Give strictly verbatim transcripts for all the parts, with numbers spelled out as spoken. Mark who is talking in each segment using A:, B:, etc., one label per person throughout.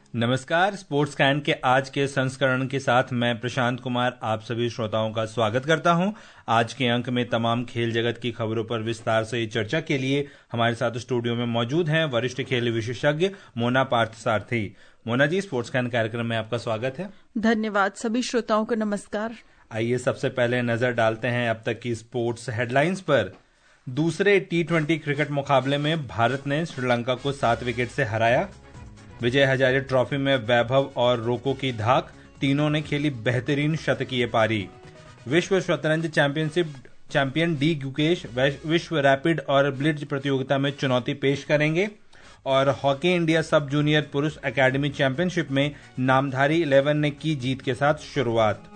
A: नमस्कार। Sports can के आज के संस्करण के साथ मैं प्रशांत कुमार आप सभी श्रोताओं का स्वागत करता हूं। आज के अंक में तमाम खेल जगत की खबरों पर विस्तार से चर्चा के लिए हमारे साथ स्टूडियो में मौजूद हैं वरिष्ठ खेल विशेषज्ञ मोना पार्थसारथी। मोना जी, स्पोर्ट्स कैन कार्यक्रम में आपका स्वागत है।
B: धन्यवाद। सभी श्रोताओं को नमस्कार।
A: आइए सबसे पहले नजर डालते हैं अब तक की स्पोर्ट्स हेडलाइंस पर। दूसरे टी ट्वेंटी क्रिकेट मुकाबले में भारत ने श्रीलंका को सात विकेट से हराया। विजय हजारे ट्रॉफी में वैभव और रोको की धाक, तीनों ने खेली बेहतरीन शतकीय पारी। विश्व शतरंज चैंपियनशिप चैंपियन डी गुकेश विश्व रैपिड और ब्लिट्ज प्रतियोगिता में चुनौती पेश करेंगे। और हॉकी इंडिया सब जूनियर पुरुष एकेडमी चैंपियनशिप में नामधारी इलेवन ने की जीत के साथ शुरुआत।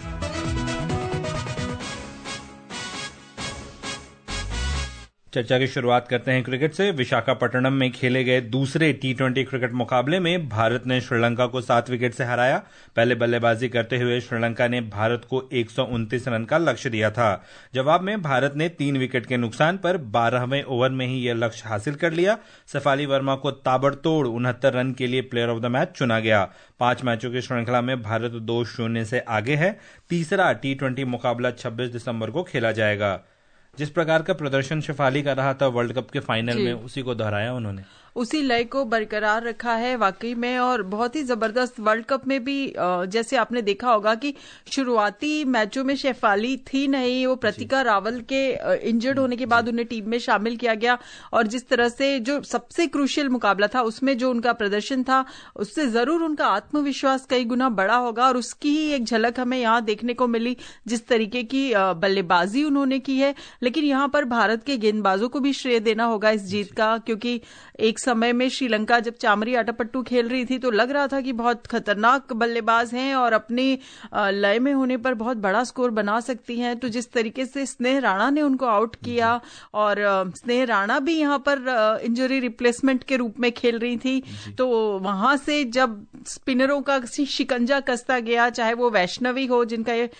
A: चर्चा की शुरुआत करते हैं क्रिकेट से। विशाखापट्टनम में खेले गए दूसरे टी ट्वेंटी क्रिकेट मुकाबले में भारत ने श्रीलंका को सात विकेट से हराया। पहले बल्लेबाजी करते हुए श्रीलंका ने भारत को एक सौ उनतीस रन का लक्ष्य दिया था। जवाब में भारत ने तीन विकेट के नुकसान पर बारहवें ओवर में ही यह लक्ष्य हासिल कर लिया। सफाली वर्मा को ताबड़तोड़ उनहत्तर रन के लिए प्लेयर ऑफ द मैच चुना गया। पांच मैचों की श्रृंखला में भारत दो शून्य से आगे है। तीसरा टी ट्वेंटी मुकाबला छब्बीस दिसंबर को खेला जाएगा। जिस प्रकार का प्रदर्शन शेफाली का रहा था वर्ल्ड कप के फाइनल में, उसी को दोहराया उन्होंने,
B: उसी लय को बरकरार रखा है वाकई में। और बहुत ही जबरदस्त वर्ल्ड कप में भी जैसे आपने देखा होगा कि शुरुआती मैचों में शेफाली थी नहीं, वो प्रतिका रावल के इंजर्ड होने के बाद उन्हें टीम में शामिल किया गया। और जिस तरह से जो सबसे क्रूशियल मुकाबला था उसमें जो उनका प्रदर्शन था, उससे जरूर उनका आत्मविश्वास कई गुना बढ़ा होगा। और उसकी ही एक झलक हमें यहाँ देखने को मिली, जिस तरीके की बल्लेबाजी उन्होंने की है। लेकिन यहाँ पर भारत के गेंदबाजों को भी श्रेय देना होगा इस जीत का, क्योंकि एक समय में श्रीलंका जब चामरी आटापट्टू खेल रही थी तो लग रहा था कि बहुत खतरनाक बल्लेबाज हैं और अपनी लय में होने पर बहुत बड़ा स्कोर बना सकती हैं। तो जिस तरीके से स्नेह राणा ने उनको आउट किया, और स्नेह राणा भी यहाँ पर इंजरी रिप्लेसमेंट के रूप में खेल रही थी, तो वहां से जब स्पिनरों का शिकंजा कसता गया, चाहे वो वैष्णवी हो जिनका ये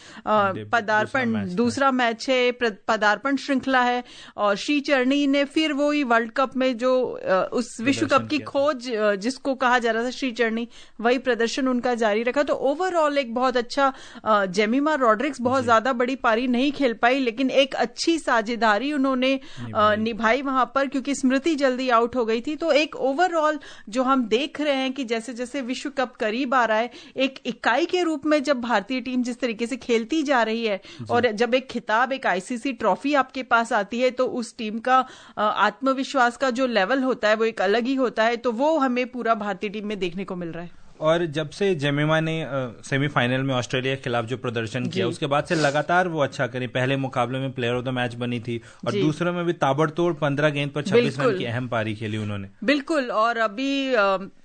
B: पदार्पण दूसरा मैच है, पदार्पण श्रृंखला है, और श्री चरणी ने फिर वो वर्ल्ड कप में जो उस विश्व कप की खोज जिसको कहा जा रहा था श्री चरणी, वही प्रदर्शन उनका जारी रखा। तो ओवरऑल एक बहुत अच्छा, जेमिमा रॉड्रिक्स बहुत ज्यादा बड़ी पारी नहीं खेल पाई, लेकिन एक अच्छी साझेदारी उन्होंने निभाई वहां पर, क्योंकि स्मृति जल्दी आउट हो गई थी। तो एक ओवरऑल जो हम देख रहे हैं कि जैसे जैसे विश्व कप करीब आ रहा है, एक इकाई के रूप में जब भारतीय टीम जिस तरीके से खेलती जा रही है, और जब एक खिताब, एक आईसीसी ट्रॉफी आपके पास आती है, तो उस टीम का आत्मविश्वास का जो लेवल होता है वो एक अलग ही होता है। तो वो हमें पूरा भारतीय टीम में देखने को मिल रहा है।
A: और जब से जेमिमा ने सेमीफाइनल में ऑस्ट्रेलिया के खिलाफ जो प्रदर्शन किया, उसके बाद से लगातार वो अच्छा करी। पहले मुकाबले में प्लेयर ऑफ द मैच बनी थी, और दूसरे में भी ताबड़तोड़ पंद्रह गेंद पर छब्बीस रन की अहम पारी खेली उन्होंने।
B: बिल्कुल। और अभी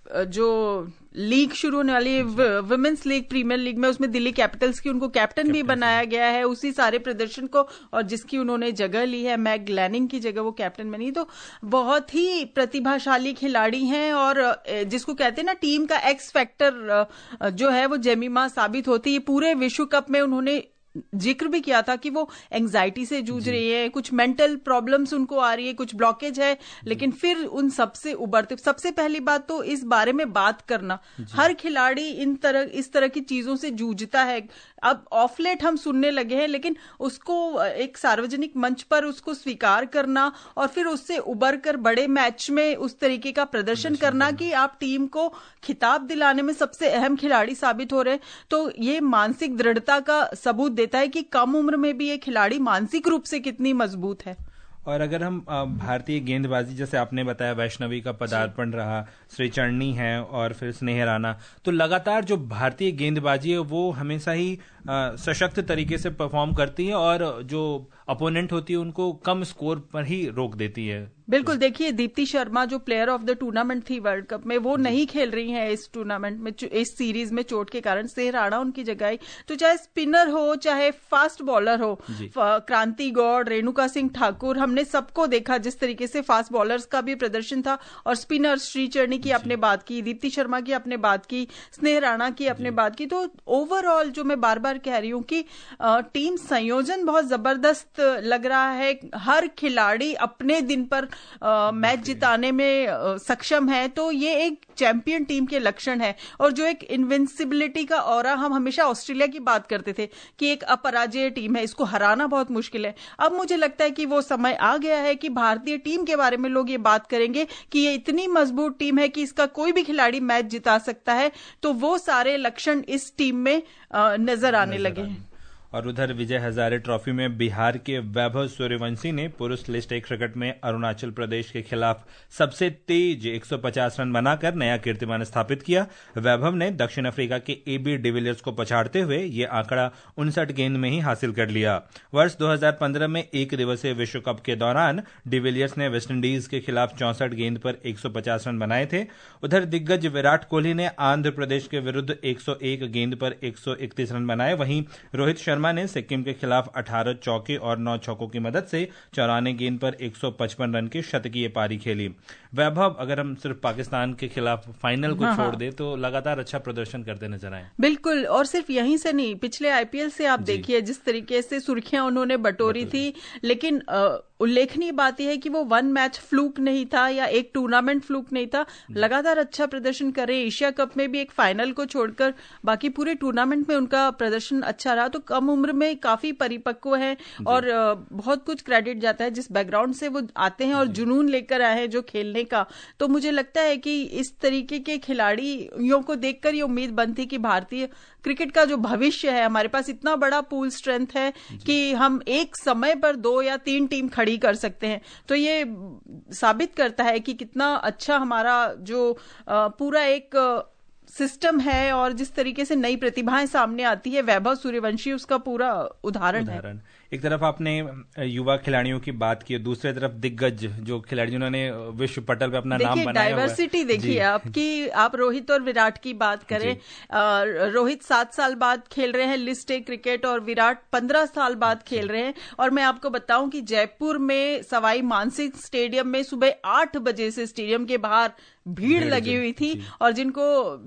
B: जो लीग शुरू होने वाली वुमेन्स लीग, प्रीमियर लीग में, उसमें दिल्ली कैपिटल्स की उनको कैप्टन भी बनाया गया है उसी सारे प्रदर्शन को, और जिसकी उन्होंने जगह ली है, मैग ग्लैनिंग की जगह वो कैप्टन बनी। तो बहुत ही प्रतिभाशाली खिलाड़ी हैं, और जिसको कहते हैं ना टीम का एक्स फैक्टर जो है वो जेमिमा साबित होती है। पूरे विश्व कप में उन्होंने जिक्र भी किया था कि वो एंजाइटी से जूझ रही है, कुछ मेंटल प्रॉब्लम्स उनको आ रही है, कुछ ब्लॉकेज है, लेकिन फिर उन सबसे उबरते, सबसे पहली बात तो इस बारे में बात करना। हर खिलाड़ी इन तरह इस तरह की चीजों से जूझता है। अब ऑफ लेट हम सुनने लगे हैं, लेकिन उसको एक सार्वजनिक मंच पर उसको स्वीकार करना, और फिर उससे उबर कर बड़े मैच में उस तरीके का प्रदर्शन करना कि आप टीम को खिताब दिलाने में सबसे अहम खिलाड़ी साबित हो रहे हैं, तो ये मानसिक दृढ़ता का सबूत देता है कि कम उम्र में भी ये खिलाड़ी मानसिक रूप से कितनी मजबूत है।
A: और अगर हम भारतीय गेंदबाजी, जैसे आपने बताया वैष्णवी का पदार्पण रहा, श्री चरणी है और फिर स्नेह राणा, तो लगातार जो भारतीय गेंदबाजी है वो हमेशा ही सशक्त तरीके से परफॉर्म करती है, और जो अपोनेंट होती है उनको कम स्कोर पर ही रोक देती है।
B: बिल्कुल। देखिए, दीप्ति शर्मा जो प्लेयर ऑफ द टूर्नामेंट थी वर्ल्ड कप में, वो नहीं खेल रही हैं इस टूर्नामेंट में, इस सीरीज में चोट के कारण। स्नेह राणा उनकी जगह आई। तो चाहे स्पिनर हो, चाहे फास्ट बॉलर हो, क्रांति गौड़, रेणुका सिंह ठाकुर, हमने सबको देखा जिस तरीके से फास्ट बॉलर्स का भी प्रदर्शन था, और स्पिनर श्री चरणी की आपने बात की, दीप्ति शर्मा की आपने बात की, स्नेह राणा की आपने बात की। तो ओवरऑल जो मैं बार बार कह रही हूँ कि टीम संयोजन बहुत जबरदस्त लग रहा है। हर खिलाड़ी अपने दिन पर आ, मैच जिताने में आ, सक्षम है, तो ये एक चैंपियन टीम के लक्षण है। और जो एक इनविंसिबिलिटी का ऑरा, हम हमेशा ऑस्ट्रेलिया की बात करते थे कि एक अपराजय टीम है, इसको हराना बहुत मुश्किल है। अब मुझे लगता है कि वो समय आ गया है कि भारतीय टीम के बारे में लोग ये बात करेंगे कि ये इतनी मजबूत टीम है कि इसका कोई भी खिलाड़ी मैच जिता सकता है। तो वो सारे लक्षण इस टीम में नजर आने लगे हैं।
A: और उधर विजय हजारे ट्रॉफी में बिहार के वैभव सूर्यवंशी ने पुरुष लिस्ट ए क्रिकेट में अरुणाचल प्रदेश के खिलाफ सबसे तेज एक सौ पचास रन बनाकर नया कीर्तिमान स्थापित किया। वैभव ने दक्षिण अफ्रीका के एबी डिविलियर्स को पछाड़ते हुए ये आंकड़ा उनसठ गेंद में ही हासिल कर लिया। वर्ष दो हज़ार पंद्रह में एक दिवसीय विश्व कप के दौरान डिविलियर्स ने वेस्टइंडीज के खिलाफ चौसठ गेंद पर एक सौ पचास रन बनाए थे। उधर दिग्गज विराट कोहली ने आंध्र प्रदेश के विरुद्ध एक सौ एक गेंद पर एक सौ इकतीस रन बनाए। वहीं रोहित शर्मा ने सिक्किम के खिलाफ अठारह चौके और नौ छक्कों की मदद से चौरानवे गेंद पर एक सौ पचपन रन की शतकीय पारी खेली। वैभव, अगर हम सिर्फ पाकिस्तान के खिलाफ फाइनल को छोड़ दे तो लगातार अच्छा प्रदर्शन करते नजर आए।
B: बिल्कुल, और सिर्फ यहीं से नहीं, पिछले आईपीएल से आप देखिए जिस तरीके से सुर्खियां उन्होंने बटोरी थी, लेकिन उल्लेखनीय बात यह है कि वो वन मैच फ्लूक नहीं था या एक टूर्नामेंट फ्लूक नहीं था। लगातार अच्छा प्रदर्शन कर रहे हैं। एशिया कप में भी एक फाइनल को छोड़कर बाकी पूरे टूर्नामेंट में उनका प्रदर्शन अच्छा रहा। तो कम उम्र में काफी परिपक्व है और बहुत कुछ क्रेडिट जाता है जिस बैकग्राउंड से वो आते हैं और जुनून लेकर आए हैं जो खेलने का। तो मुझे लगता है कि इस तरीके के खिलाड़ियों को देखकर ये उम्मीद बनती कि भारतीय क्रिकेट का जो भविष्य है, हमारे पास इतना बड़ा पूल स्ट्रेंथ है कि हम एक समय पर दो या तीन टीम खड़ी कर सकते हैं। तो ये साबित करता है कि कितना अच्छा हमारा जो पूरा एक सिस्टम है और जिस तरीके से नई प्रतिभाएं सामने आती है। वैभव सूर्यवंशी उसका पूरा उदाहरण है।
A: एक तरफ आपने युवा खिलाड़ियों की बात की, दूसरी तरफ दिग्गज जो खिलाड़ी जिन्होंने विश्व पटल पे अपना नाम बनाया।
B: डाइवर्सिटी देखिए आपकी, आप रोहित और विराट की बात करें, रोहित सात साल बाद खेल रहे हैं लिस्ट ए क्रिकेट और विराट पंद्रह साल बाद खेल रहे हैं। और मैं आपको बताऊं कि जयपुर में सवाई मानसिंह स्टेडियम में सुबह आठ बजे से स्टेडियम के बाहर भीड़ लगी हुई थी और जिनको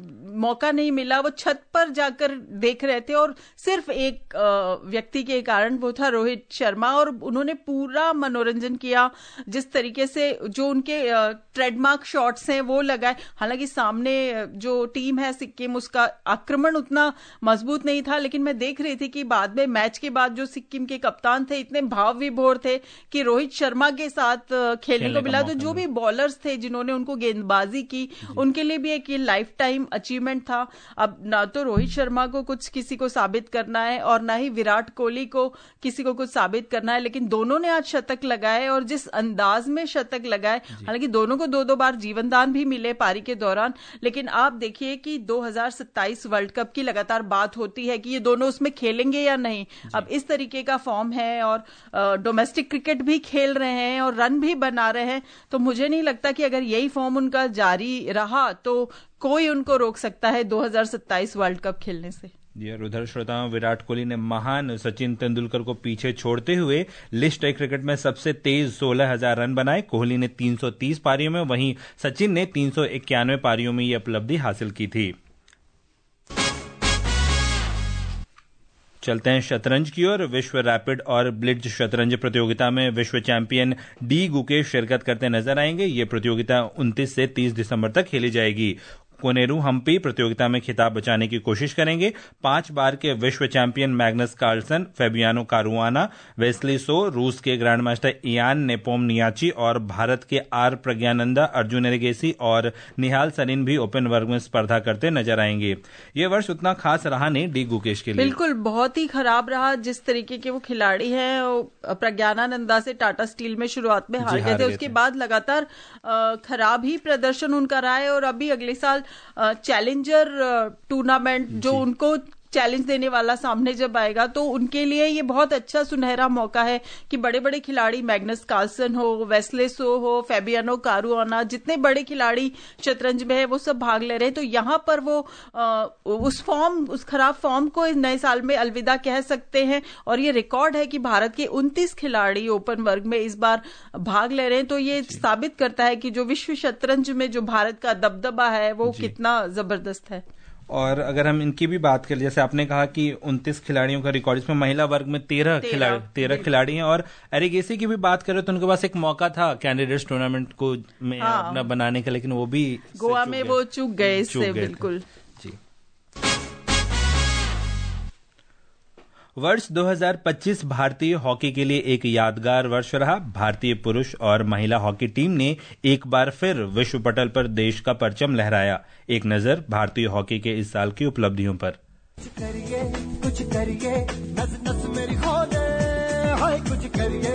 B: मौका नहीं मिला वो छत पर जाकर देख रहे थे। और सिर्फ एक व्यक्ति के कारण, वो था रोहित शर्मा, और उन्होंने पूरा मनोरंजन किया। जिस तरीके से जो उनके ट्रेडमार्क शॉट्स हैं वो लगाए। हालांकि सामने जो टीम है सिक्किम, उसका आक्रमण उतना मजबूत नहीं था, लेकिन मैं देख रही थी कि बाद में मैच के बाद जो सिक्किम के कप्तान थे इतने भाव विभोर थे कि रोहित शर्मा के साथ खेलने को मिला। तो जो भी बॉलर्स थे जिन्होंने उनको गेंदबाजी की, उनके लिए भी एक लाइफ टाइम अचीवमेंट था। अब ना तो रोहित शर्मा को कुछ किसी को साबित करना है और ना ही विराट कोहली को किसी को कुछ साबित करना है, लेकिन दोनों ने आज शतक लगाए और जिस अंदाज में शतक लगाए। हालांकि दोनों को दो दो बार जीवनदान भी मिले पारी के दौरान, लेकिन आप देखिए कि दो हज़ार सत्ताईस वर्ल्ड कप की लगातार बात होती है कि ये दोनों उसमें खेलेंगे या नहीं। अब इस तरीके का फॉर्म है और डोमेस्टिक क्रिकेट भी खेल रहे हैं और रन भी बना रहे हैं। तो मुझे नहीं लगता कि अगर यही फॉर्म उनका जारी रहा तो कोई उनको रोक सकता है दो हज़ार सत्ताईस वर्ल्ड कप खेलने से।
A: और उधर श्रोताओं, विराट कोहली ने महान सचिन तेंदुलकर को पीछे छोड़ते हुए लिस्ट ए क्रिकेट में सबसे तेज सोलह हज़ार रन बनाए। कोहली ने तीन सौ तीस पारियों में, वहीं सचिन ने तीन सौ इक्यानवे पारियों में यह उपलब्धि हासिल की थी। चलते हैं शतरंज की ओर। विश्व रैपिड और ब्लिट्ज शतरंज प्रतियोगिता में विश्व चैंपियन डी गुकेश शिरकत करते नजर आएंगे। ये प्रतियोगिता उनतीस से तीस दिसंबर तक खेली जाएगी। कोनेरू हम्पी प्रतियोगिता में खिताब बचाने की कोशिश करेंगे। पांच बार के विश्व champion Magnus Carlsen, Fabiano Caruana, Wesley So, रूस के ग्रैंड मास्टर इयान नेपोमनियाची और भारत के आर प्रज्ञानंदा, अर्जुन एरिगेसी और निहाल सरीन भी ओपन वर्ग में स्पर्धा करते नजर आएंगे। ये वर्ष उतना खास रहा नहीं डी गुकेश के लिए।
B: बिल्कुल, बहुत ही खराब रहा। जिस तरीके के वो खिलाड़ी हैं, प्रज्ञानंदा से टाटा स्टील में शुरुआत में हार गए थे, उसके बाद लगातार खराब ही प्रदर्शन उनका रहा है। और अभी अगले साल चैलेंजर टूर्नामेंट जो उनको चैलेंज देने वाला सामने जब आएगा तो उनके लिए ये बहुत अच्छा सुनहरा मौका है कि बड़े बड़े खिलाड़ी, मैग्नस कार्लसन हो, वेस्ले सो हो, फेबियानो कारुआना, जितने बड़े खिलाड़ी शतरंज में है वो सब भाग ले रहे हैं। तो यहाँ पर वो आ, उस फॉर्म उस खराब फॉर्म को इस नए साल में अलविदा कह सकते हैं। और ये रिकॉर्ड है कि भारत के उनतीस खिलाड़ी ओपन वर्ग में इस बार भाग ले रहे हैं। तो ये साबित करता है कि जो विश्व शतरंज में जो भारत का दबदबा है वो कितना जबरदस्त है।
A: और अगर हम इनकी भी बात करें, जैसे आपने कहा कि उनतीस खिलाड़ियों का रिकॉर्ड, इसमें महिला वर्ग में तेरह खिलाड़ी तेरह खिलाड़ी हैं। और एरिगेसी की भी बात करें तो उनके पास एक मौका था कैंडिडेट्स टूर्नामेंट को में हाँ। अपना बनाने का, लेकिन वो भी
B: गोवा में वो चूक गए इससे बिल्कुल
A: जी। वर्ष दो हज़ार पच्चीस भारतीय हॉकी के लिए एक यादगार वर्ष रहा। भारतीय पुरुष और महिला हॉकी टीम ने एक बार फिर विश्व पटल पर देश का परचम लहराया। एक नजर भारतीय हॉकी के इस साल की उपलब्धियों पर। कुछ करिए, कुछ करिए, नस नस मेरी खोले, हाय कुछ करिए।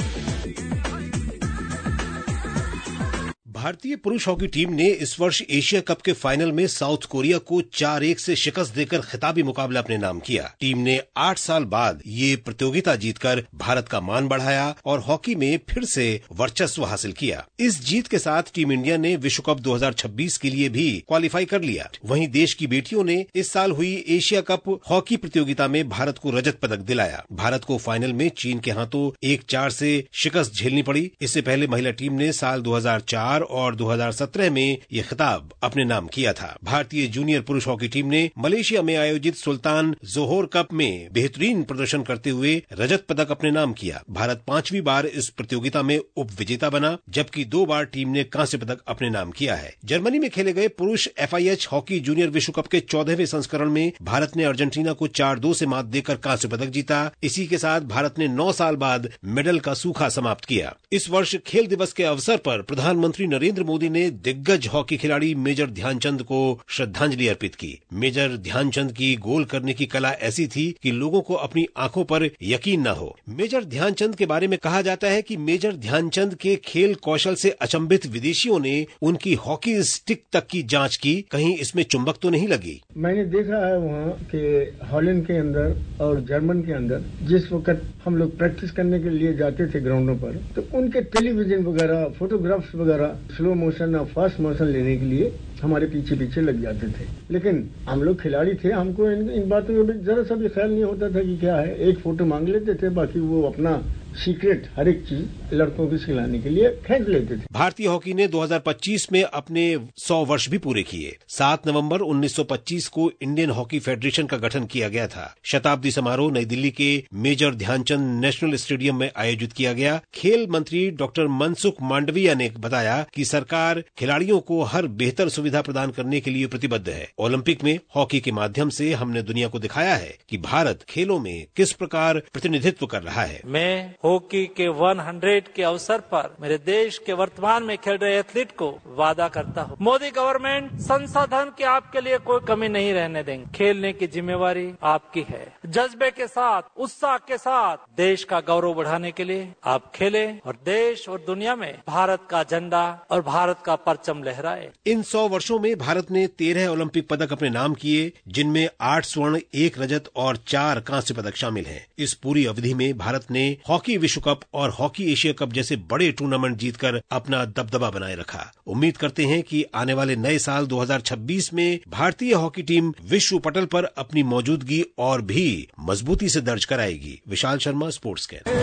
C: भारतीय पुरुष हॉकी टीम ने इस वर्ष एशिया कप के फाइनल में साउथ कोरिया को चार एक से शिकस्त देकर खिताबी मुकाबला अपने नाम किया। टीम ने आठ साल बाद ये प्रतियोगिता जीतकर भारत का मान बढ़ाया और हॉकी में फिर से वर्चस्व हासिल किया। इस जीत के साथ टीम इंडिया ने विश्व कप दो हज़ार छब्बीस के लिए भी क्वालिफाई कर लिया। वहीं देश की बेटियों ने इस साल हुई एशिया कप हॉकी प्रतियोगिता में भारत को रजत पदक दिलाया। भारत को फाइनल में चीन के हाथों एक चार से शिकस्त झेलनी पड़ी। इससे पहले महिला टीम ने साल दो हज़ार चार और दो हज़ार सत्रह में ये खिताब अपने नाम किया था। भारतीय जूनियर पुरुष हॉकी टीम ने मलेशिया में आयोजित सुल्तान जोहोर कप में बेहतरीन प्रदर्शन करते हुए रजत पदक अपने नाम किया। भारत पांचवी बार इस प्रतियोगिता में उप विजेता बना, जबकि दो बार टीम ने कांस्य पदक अपने नाम किया है। जर्मनी में खेले गए पुरुष F I H hockey junior विश्व कप के चौदहवें संस्करण में भारत ने अर्जेंटीना को चार दो से मात देकर कांस्य पदक जीता। इसी के साथ भारत ने नौ साल बाद मेडल का सूखा समाप्त किया। इस वर्ष खेल दिवस के अवसर पर प्रधानमंत्री नरेंद्र मोदी ने दिग्गज हॉकी खिलाड़ी मेजर ध्यानचंद को श्रद्धांजलि अर्पित की। मेजर ध्यानचंद की गोल करने की कला ऐसी थी कि लोगों को अपनी आंखों पर यकीन न हो। मेजर ध्यानचंद के बारे में कहा जाता है कि मेजर ध्यानचंद के खेल कौशल से अचंभित विदेशियों ने उनकी हॉकी स्टिक तक की जांच की, कहीं इसमें चुंबक तो नहीं लगी।
D: मैंने देखा है वहाँ के हॉलैंड के अंदर और जर्मन के अंदर जिस वक्त हम लोग प्रैक्टिस करने के लिए जाते थे ग्राउंडों पर, तो उनके टेलीविजन वगैरह, फोटोग्राफ्स वगैरह स्लो मोशन और फास्ट मोशन लेने के लिए हमारे पीछे पीछे लग जाते थे। लेकिन हम लोग खिलाड़ी थे, हमको इन, इन बातों का जरा सा भी ख्याल नहीं होता था कि क्या है। एक फोटो मांग लेते थे, बाकी वो अपना सीक्रेट हर एक चीज लड़कों को सिखाने के लिए खींच लेते थे।
C: भारतीय हॉकी ने दो हज़ार पच्चीस में अपने सौ वर्ष भी पूरे किए। सात नवंबर उन्नीस सौ पच्चीस को इंडियन हॉकी फेडरेशन का गठन किया गया था। शताब्दी समारोह नई दिल्ली के मेजर ध्यानचंद नेशनल स्टेडियम में आयोजित किया गया। खेल मंत्री डॉक्टर मनसुख मांडविया ने बताया कि सरकार खिलाड़ियों को हर बेहतर सुविधा प्रदान करने के लिए प्रतिबद्ध है। ओलंपिक में हॉकी के माध्यम से हमने दुनिया को दिखाया है कि भारत खेलों में किस प्रकार प्रतिनिधित्व कर रहा है।
E: मैं हॉकी के सौ के अवसर पर मेरे देश के वर्तमान में खेल रहे एथलीट को वादा करता हूँ, मोदी गवर्नमेंट संसाधन की आपके लिए कोई कमी नहीं रहने देंगे। खेलने की जिम्मेवारी आपकी है। जज्बे के साथ, उत्साह के साथ देश का गौरव बढ़ाने के लिए आप खेले और देश और दुनिया में भारत का झंडा और भारत का परचम लहराए।
C: इन सौ वर्षों में भारत ने तेरह ओलंपिक पदक अपने नाम किए, जिनमें आठ स्वर्ण, एक रजत और चार कांस्य पदक शामिल हैं। इस पूरी अवधि में भारत ने हॉकी विश्व कप और हॉकी एशिया कप जैसे बड़े टूर्नामेंट जीतकर अपना दबदबा बनाए रखा। उम्मीद करते हैं कि आने वाले नए साल दो हज़ार छब्बीस में भारतीय हॉकी टीम विश्व पटल पर अपनी मौजूदगी और भी मजबूती से दर्ज कराएगी। Vishal Sharma, sports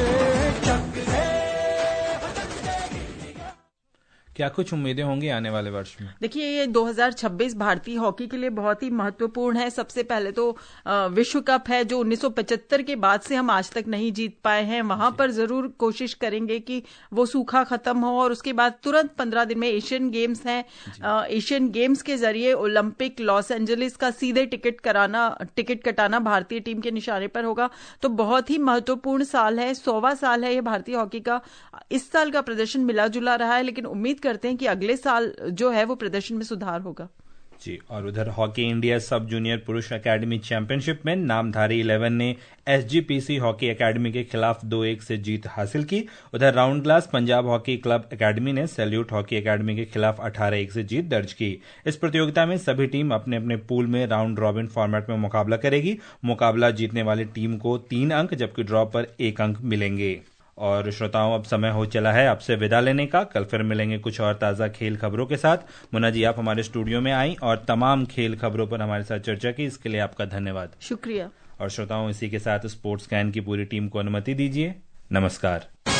C: can.
A: क्या कुछ उम्मीदें होंगी आने वाले वर्ष में?
B: देखिए, ये दो हज़ार छब्बीस भारतीय हॉकी के लिए बहुत ही महत्वपूर्ण है। सबसे पहले तो विश्व कप है जो उन्नीस सौ पचहत्तर के बाद से हम आज तक नहीं जीत पाए हैं। वहां पर जरूर कोशिश करेंगे कि वो सूखा खत्म हो और उसके बाद तुरंत पंद्रह दिन में एशियन गेम्स हैं। एशियन गेम्स के जरिए ओलंपिक लॉस एंजलिस का सीधे टिकट कराना टिकट कटाना भारतीय टीम के निशाने पर होगा। तो बहुत ही महत्वपूर्ण साल है, सौवां साल है ये भारतीय हॉकी का। इस साल का प्रदर्शन मिला जुला रहा है, लेकिन उम्मीद करते हैं कि अगले साल जो है वो प्रदर्शन में सुधार होगा।
A: जी, और उधर हॉकी इंडिया सब जूनियर पुरुष एकेडमी चैंपियनशिप में नामधारी इलेवन ने एसजीपीसी हॉकी एकेडमी के खिलाफ दो एक से जीत हासिल की। उधर Round Glass Punjab hockey club academy ने सैल्यूट हॉकी एकेडमी के खिलाफ अठारह एक से जीत दर्ज की। इस प्रतियोगिता में सभी टीम अपने अपने पूल में राउंड रॉबिन फॉर्मेट में मुकाबला करेगी। मुकाबला जीतने वाली टीम को तीन अंक जबकि ड्रॉ पर एक अंक मिलेंगे। और श्रोताओं, अब समय हो चला है आपसे विदा लेने का। कल फिर मिलेंगे कुछ और ताज़ा खेल खबरों के साथ। मुन्ना जी, आप हमारे स्टूडियो में आई और तमाम खेल खबरों पर हमारे साथ चर्चा की, इसके लिए आपका धन्यवाद।
B: शुक्रिया।
A: और श्रोताओं, इसी के साथ स्पोर्ट्स कैन की पूरी टीम को अनुमति दीजिए। नमस्कार।